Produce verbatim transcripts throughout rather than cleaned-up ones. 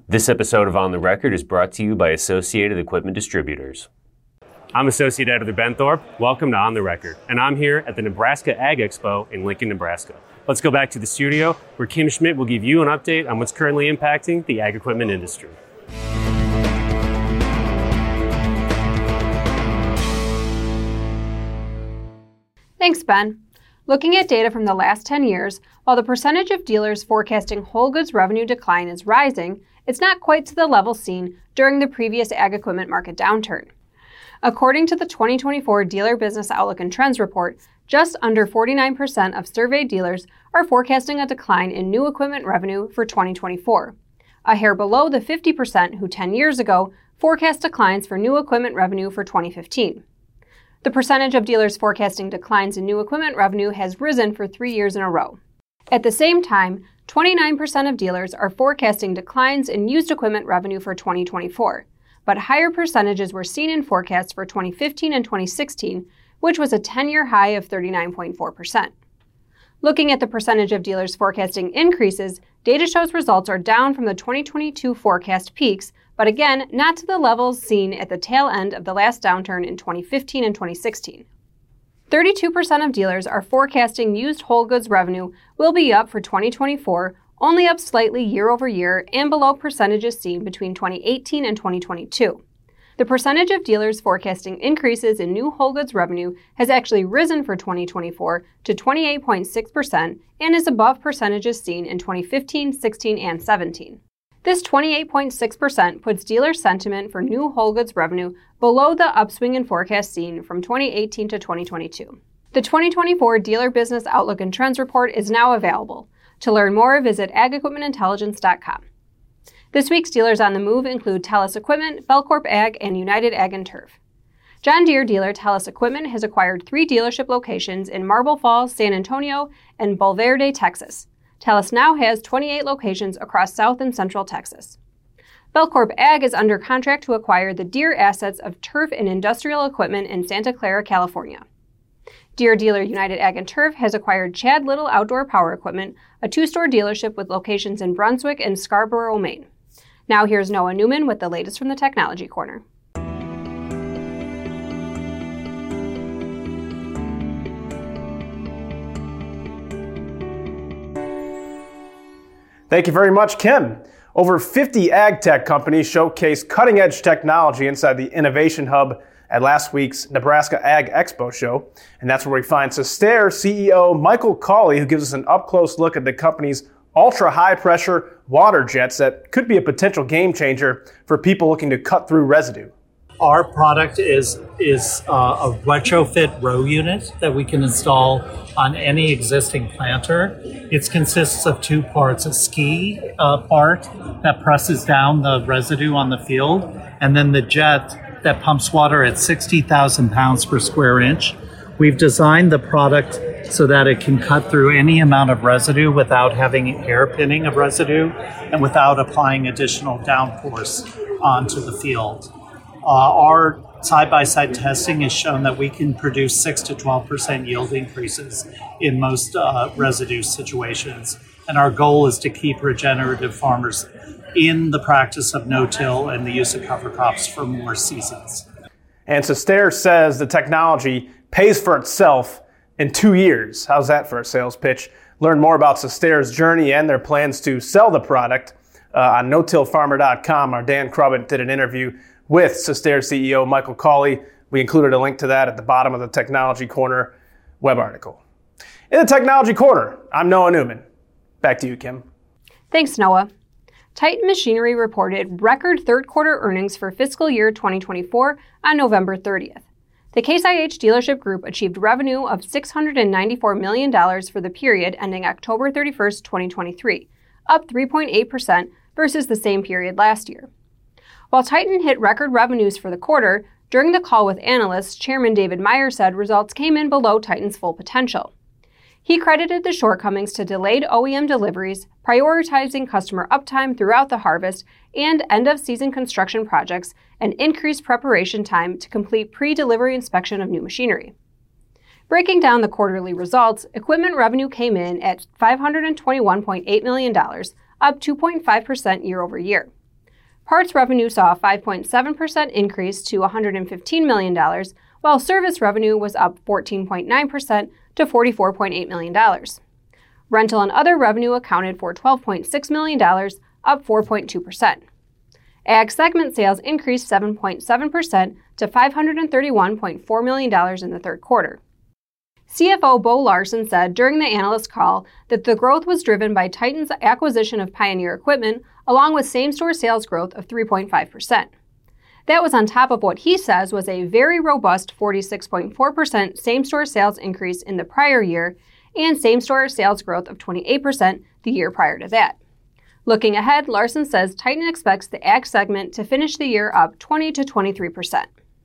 This episode of On the Record is brought to you by Associated Equipment Distributors. I'm Associate Editor Ben Thorpe. Welcome to On the Record, and I'm here at the Nebraska Ag Expo in Lincoln, Nebraska. Let's go back to the studio where Kim Schmidt will give you an update on what's currently impacting the ag equipment industry. Thanks, Ben. Looking at data from the last ten years, while the percentage of dealers forecasting whole goods revenue decline is rising, it's not quite to the level seen during the previous ag equipment market downturn. According to the twenty twenty-four Dealer Business Outlook and Trends report, just under forty-nine percent of surveyed dealers are forecasting a decline in new equipment revenue for twenty twenty-four, a hair below the fifty percent who ten years ago forecast declines for new equipment revenue for twenty fifteen. The percentage of dealers forecasting declines in new equipment revenue has risen for three years in a row. At the same time, twenty-nine percent of dealers are forecasting declines in used equipment revenue for twenty twenty-four, but higher percentages were seen in forecasts for twenty fifteen and twenty sixteen, which was a ten-year high of thirty-nine point four percent. Looking at the percentage of dealers forecasting increases, data shows results are down from the twenty twenty-two forecast peaks, but again, not to the levels seen at the tail end of the last downturn in twenty fifteen and twenty sixteen. thirty-two percent of dealers are forecasting used whole goods revenue will be up for twenty twenty-four, only up slightly year over year and below percentages seen between twenty eighteen and twenty twenty-two. The percentage of dealers forecasting increases in new whole goods revenue has actually risen for twenty twenty-four to twenty-eight point six percent and is above percentages seen in twenty fifteen, sixteen, and seventeen. This twenty-eight point six percent puts dealer sentiment for new whole goods revenue below the upswing in forecast seen from twenty eighteen to twenty twenty-two. The twenty twenty-four Dealer Business Outlook and Trends report is now available. To learn more, visit ag equipment intelligence dot com. This week's dealers on the move include Telus Equipment, Belcorp Ag, and United Ag and Turf. John Deere dealer Telus Equipment has acquired three dealership locations in Marble Falls, San Antonio, and Bulverde, Texas. Telus now has twenty-eight locations across South and Central Texas. Belcorp Ag is under contract to acquire the Deere assets of Turf and Industrial Equipment in Santa Clara, California. Deere dealer United Ag and Turf has acquired Chad Little Outdoor Power Equipment, a two-store dealership with locations in Brunswick and Scarborough, Maine. Now here's Noah Newman with the latest from the Technology Corner. Thank you very much, Kim. Over fifty ag tech companies showcased cutting-edge technology inside the Innovation Hub at last week's Nebraska Ag Expo show. And that's where we find Sustair C E O Michael Cawley, who gives us an up-close look at the company's ultra-high-pressure water jets that could be a potential game changer for people looking to cut through residue. Our product is is uh, a retrofit row unit that we can install on any existing planter. It consists of two parts, a ski uh, part that presses down the residue on the field, and then the jet that pumps water at sixty thousand pounds per square inch. We've designed the product so that it can cut through any amount of residue without having hairpinning of residue and without applying additional downforce onto the field. Uh, our side-by-side testing has shown that we can produce six to twelve percent yield increases in most uh, residue situations. And our goal is to keep regenerative farmers in the practice of no-till and the use of cover crops for more seasons. And Sustair says the technology pays for itself in two years. How's that for a sales pitch? Learn more about Sustair's journey and their plans to sell the product uh, on no till farmer dot com. Our Dan Crubbett did an interview with Sustair C E O Michael Cawley. We included a link to that at the bottom of the Technology Corner web article. In the Technology Corner, I'm Noah Newman. Back to you, Kim. Thanks, Noah. Titan Machinery reported record third-quarter earnings for fiscal year twenty twenty-four on November thirtieth. The Case I H dealership group achieved revenue of six hundred ninety-four million dollars for the period ending October thirty-first, twenty twenty-three, up three point eight percent versus the same period last year. While Titan hit record revenues for the quarter, during the call with analysts, Chairman David Meyer said results came in below Titan's full potential. He credited the shortcomings to delayed O E M deliveries, prioritizing customer uptime throughout the harvest, and end-of-season construction projects, and increased preparation time to complete pre-delivery inspection of new machinery. Breaking down the quarterly results, equipment revenue came in at five hundred twenty-one point eight million dollars, up two point five percent year over year. Parts revenue saw a five point seven percent increase to one hundred fifteen million dollars, while service revenue was up fourteen point nine percent to forty-four point eight million dollars. Rental and other revenue accounted for twelve point six million dollars, up four point two percent. Ag segment sales increased seven point seven percent to five hundred thirty-one point four million dollars in the third quarter. C F O Bo Larson said during the analyst call that the growth was driven by Titan's acquisition of Pioneer Equipment, along with same-store sales growth of three point five percent. That was on top of what he says was a very robust forty-six point four percent same-store sales increase in the prior year and same-store sales growth of twenty-eight percent the year prior to that. Looking ahead, Larson says Titan expects the ag segment to finish the year up twenty to twenty-three percent.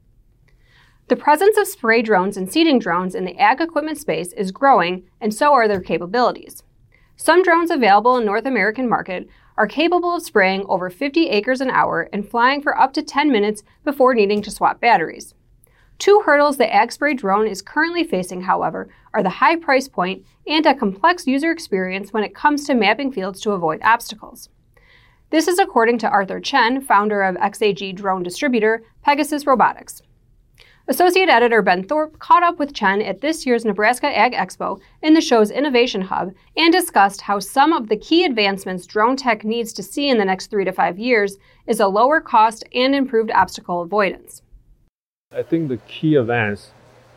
The presence of spray drones and seeding drones in the ag equipment space is growing, and so are their capabilities. Some drones available in North American market are capable of spraying over fifty acres an hour and flying for up to ten minutes before needing to swap batteries. Two hurdles the AgSpray drone is currently facing, however, are the high price point and a complex user experience when it comes to mapping fields to avoid obstacles. This is according to Arthur Chen, founder of X A G drone distributor Pegasus Robotics. Associate editor Ben Thorpe caught up with Chen at this year's Nebraska Ag Expo in the show's Innovation Hub and discussed how some of the key advancements drone tech needs to see in the next three to five years is a lower cost and improved obstacle avoidance. I think the key advance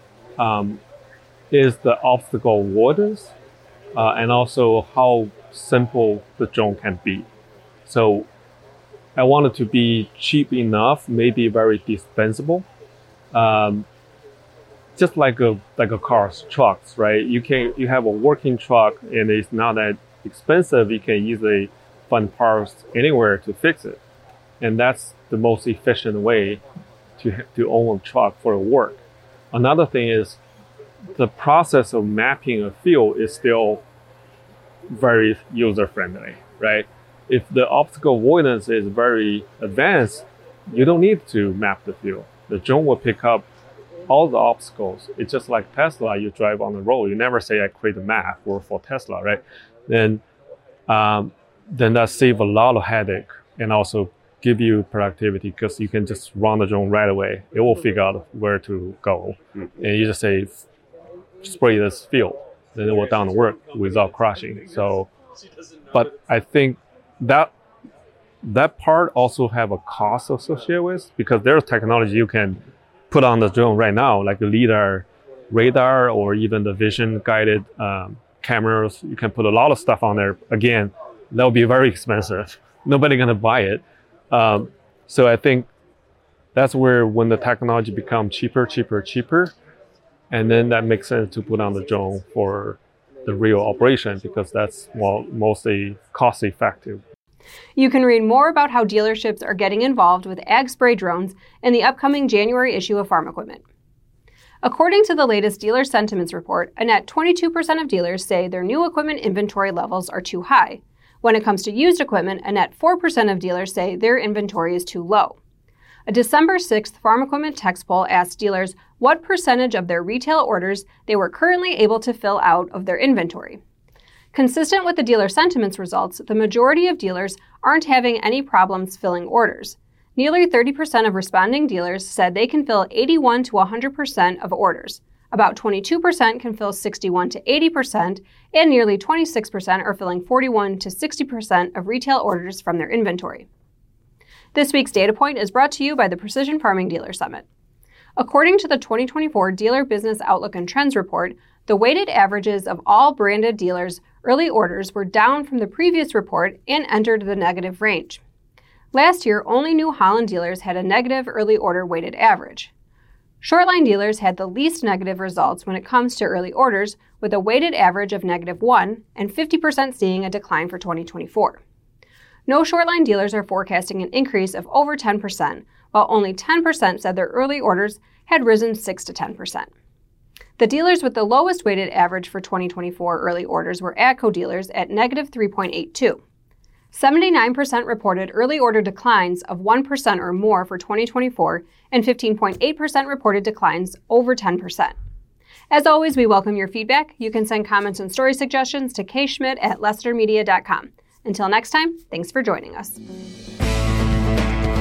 um, is the obstacle avoidance uh, and also how simple the drone can be. So I want it to be cheap enough, maybe very dispensable. Um, just like a like a car's trucks, right? You can you have a working truck and it's not that expensive. You can easily find parts anywhere to fix it, and that's the most efficient way to to own a truck for work. Another thing is the process of mapping a field is still very user friendly, right? If the obstacle avoidance is very advanced, you don't need to map the field. The drone will pick up all the obstacles. It's just like Tesla, you drive on the road. You never say, I create a map or for Tesla, right? Then, um, then that saves a lot of headache and also give you productivity because you can just run the drone right away. It will figure out where to go. Mm-hmm. And you just say, spray this field. Then it will down to work without crashing. So, but I think that that part also have a cost associated with because there's technology you can put on the drone right now, like a LiDAR, radar, or even the vision guided um, cameras. You can put a lot of stuff on there. Again, that'll be very expensive. Nobody gonna buy it. Um, so I think that's where when the technology becomes cheaper, cheaper, cheaper, and then that makes sense to put on the drone for the real operation because that's well, mostly cost effective. You can read more about how dealerships are getting involved with ag spray drones in the upcoming January issue of Farm Equipment. According to the latest dealer sentiments report, a net twenty-two percent of dealers say their new equipment inventory levels are too high. When it comes to used equipment, a net four percent of dealers say their inventory is too low. A December sixth Farm Equipment Text poll asked dealers what percentage of their retail orders they were currently able to fill out of their inventory. Consistent with the dealer sentiments results, the majority of dealers aren't having any problems filling orders. Nearly thirty percent of responding dealers said they can fill eighty-one to one hundred percent of orders. About twenty-two percent can fill sixty-one to eighty percent, and nearly twenty-six percent are filling forty-one to sixty percent of retail orders from their inventory. This week's data point is brought to you by the Precision Farming Dealer Summit. According to the twenty twenty-four Dealer Business Outlook and Trends report, the weighted averages of all branded dealers' early orders were down from the previous report and entered the negative range. Last year, only New Holland dealers had a negative early order weighted average. Shortline dealers had the least negative results when it comes to early orders, with a weighted average of negative one and fifty percent seeing a decline for twenty twenty-four. No shortline dealers are forecasting an increase of over ten percent, while only ten percent said their early orders had risen six to ten percent. The dealers with the lowest weighted average for twenty twenty-four early orders were AGCO dealers at negative three point eight two. seventy-nine percent reported early order declines of one percent or more for twenty twenty-four, and fifteen point eight percent reported declines over ten percent. As always, we welcome your feedback. You can send comments and story suggestions to kschmidt at lessitermedia dot com. Until next time, thanks for joining us.